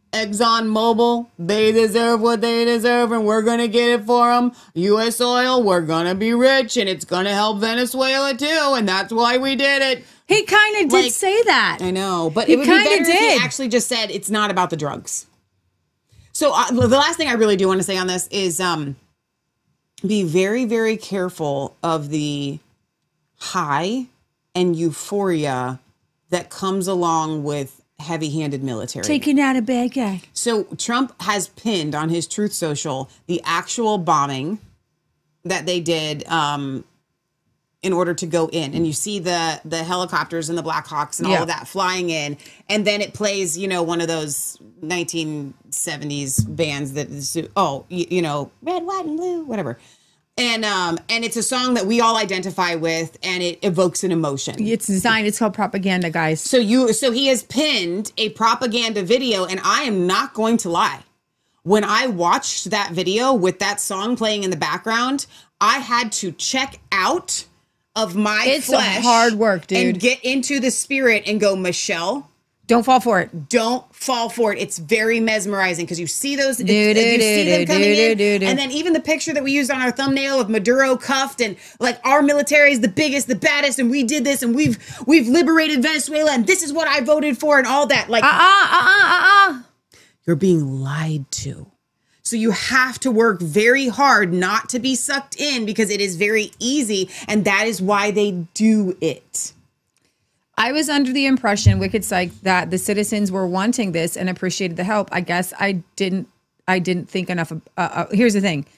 ExxonMobil, they deserve what they deserve, and we're going to get it for them. U S oil, we're going to be rich, and it's going to help Venezuela too, and that's why we did it. He kind of did like, say that. I know, but he it would be better did. if he actually just said it's not about the drugs. So uh, the last thing I really do want to say on this is um, be very, very careful of the high and euphoria that comes along with heavy-handed military. Taking out a bad guy. So Trump has pinned on his Truth Social the actual bombing that they did um, in order to go in. And you see the the helicopters and the Black Hawks and all yeah. of that flying in. And then it plays, you know, one of those nineteen seventies bands that, is, oh, you, you know, red, white, and blue, whatever. And um and it's a song that we all identify with, and it evokes an emotion. It's designed. It's called propaganda, guys. So you so he has pinned a propaganda video, and I am not going to lie. When I watched that video with that song playing in the background, I had to check out of my it's flesh. It's hard work, dude. And get into the spirit and go, Michelle. Don't fall for it. Don't fall for it. It's very mesmerizing because you see those, do, do, you do, see them do, coming do, in, do, do. and then even the picture that we used on our thumbnail of Maduro cuffed and like our military is the biggest, the baddest, and we did this, and we've we've liberated Venezuela, and this is what I voted for, and all that. Like, uh, uh, uh, uh, uh. You're being lied to. So you have to work very hard not to be sucked in because it is very easy, and that is why they do it. I was under the impression, Wicked Psych, that the citizens were wanting this and appreciated the help. I guess I didn't. I didn't think enough. Of, uh, uh, here's the thing: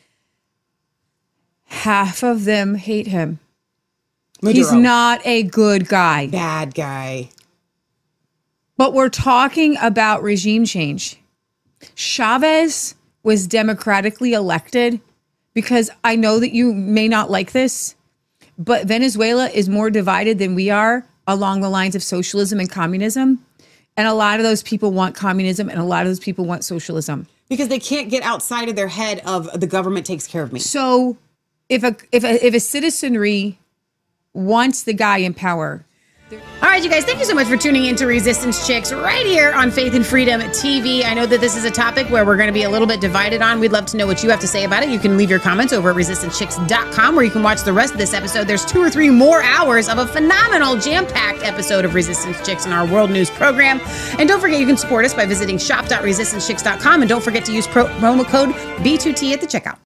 half of them hate him. Maduro. He's not a good guy. Bad guy. But we're talking about regime change. Chavez was democratically elected because I know that you may not like this, but Venezuela is more divided than we are along the lines of socialism and communism. And a lot of those people want communism and a lot of those people want socialism. Because they can't get outside of their head of the government takes care of me. So if a if a, if a citizenry wants the guy in power. All right, you guys, thank you so much for tuning in to Resistance Chicks right here on Faith and Freedom T V. I know that this is a topic where we're going to be a little bit divided on. We'd love to know what you have to say about it. You can leave your comments over at resistance chicks dot com, where you can watch the rest of this episode. There's two or three more hours of a phenomenal jam-packed episode of Resistance Chicks in our World News program. And don't forget, you can support us by visiting shop dot resistance chicks dot com. And don't forget to use pro- promo code B two T at the checkout.